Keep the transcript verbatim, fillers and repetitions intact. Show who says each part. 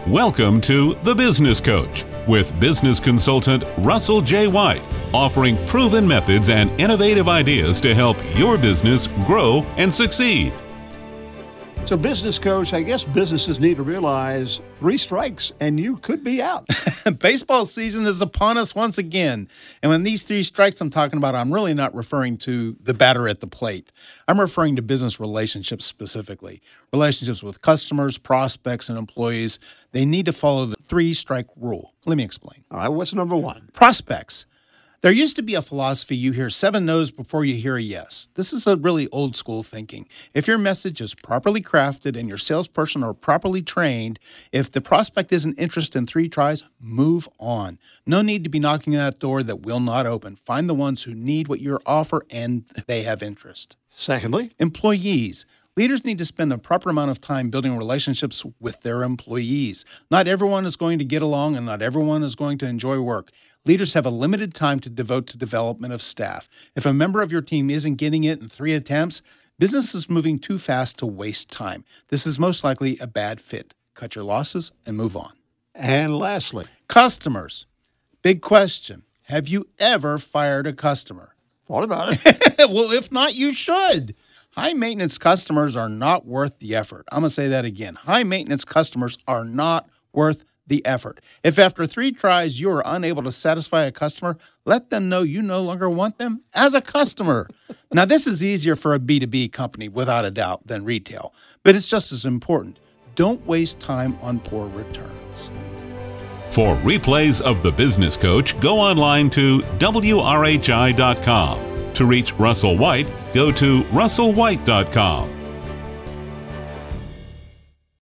Speaker 1: Welcome to The Business Coach with business consultant Russell J. White, offering proven methods and innovative ideas to help your business grow and succeed.
Speaker 2: So, business coach, I guess businesses need to realize three strikes and you could be out.
Speaker 3: Baseball season is upon us once again. And when these three strikes I'm talking about, I'm really not referring to the batter at the plate. I'm referring to business relationships specifically. Relationships with customers, prospects, and employees. They need to follow the three-strike rule. Let me explain.
Speaker 2: All right, what's number one?
Speaker 3: Prospects. There used to be a philosophy you hear seven no's before you hear a yes. This is a really old school thinking. If your message is properly crafted and your salesperson are properly trained, if the prospect isn't interested in three tries, move on. No need to be knocking on that door that will not open. Find the ones who need what you offer and they have interest.
Speaker 2: Secondly,
Speaker 3: employees. Leaders need to spend the proper amount of time building relationships with their employees. Not everyone is going to get along and not everyone is going to enjoy work. Leaders have a limited time to devote to development of staff. If a member of your team isn't getting it in three attempts, business is moving too fast to waste time. This is most likely a bad fit. Cut your losses and move on.
Speaker 2: And lastly,
Speaker 3: customers. Big question. Have you ever fired a customer?
Speaker 2: What about it?
Speaker 3: Well, if not, you should. High-maintenance customers are not worth the effort. I'm going to say that again. High-maintenance customers are not worth the effort. If after three tries you are unable to satisfy a customer, let them know you no longer want them as a customer. Now, this is easier for a B two B company, without a doubt, than retail, but it's just as important. Don't waste time on poor returns.
Speaker 1: For replays of The Business Coach, go online to W R H I dot com. To reach Russell White, go to russell white dot com.